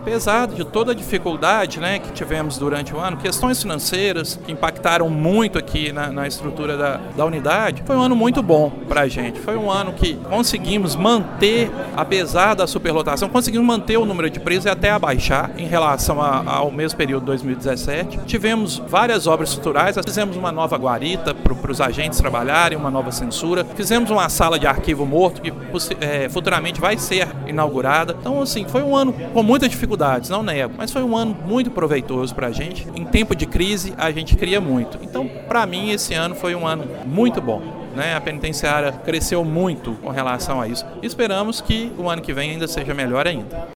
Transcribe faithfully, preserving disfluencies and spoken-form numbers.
apesar de toda a dificuldade, né, que tivemos durante o ano, questões financeiras que impactaram muito aqui na, na estrutura da, da unidade, foi um ano muito bom para a gente. Foi um ano que conseguimos manter, apesar da superlotação, conseguimos manter o número de presos e até abaixar em relação a, ao mesmo período de dois mil e dezessete. Tivemos várias obras estruturais, fizemos uma nova guarita para os agentes trabalharem, uma nova censura, fizemos uma sala de arquivo morto que é, futuramente vai ser inaugurada. Então, assim, foi um ano com muitas dificuldades, não nego, mas foi um ano muito proveitoso para a gente. Em tempo de crise, a gente cria muito. Então, para mim, esse ano foi um ano muito bom, né? A penitenciária cresceu muito com relação a isso. Esperamos que o ano que vem ainda seja melhor ainda.